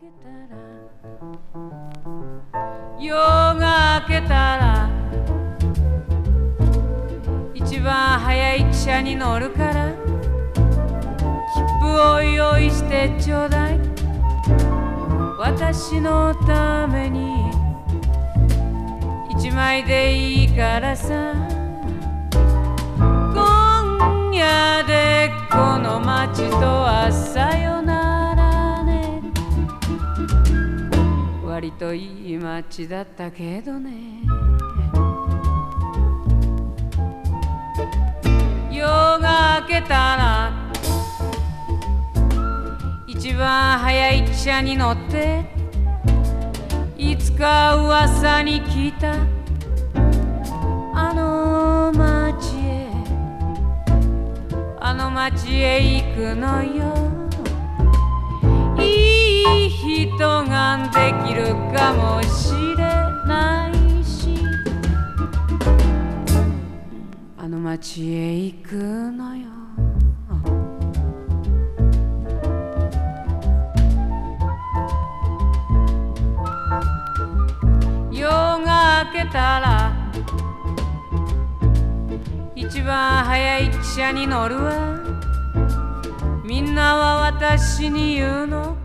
夜が明けたら一番早い汽車に乗るから切符を用意してちょうだい。私のために一枚でいいからさ。今夜でこの街とはさよならね。割といい街だったけどね。夜が明けたら一番早い汽車に乗っていつか噂に聞いたあの街へ行くのよ。いい人ができるかもしれないしあの街へ行くのよ。夜が明けたら一番早い汽車に乗るわ。みんなは私に言うの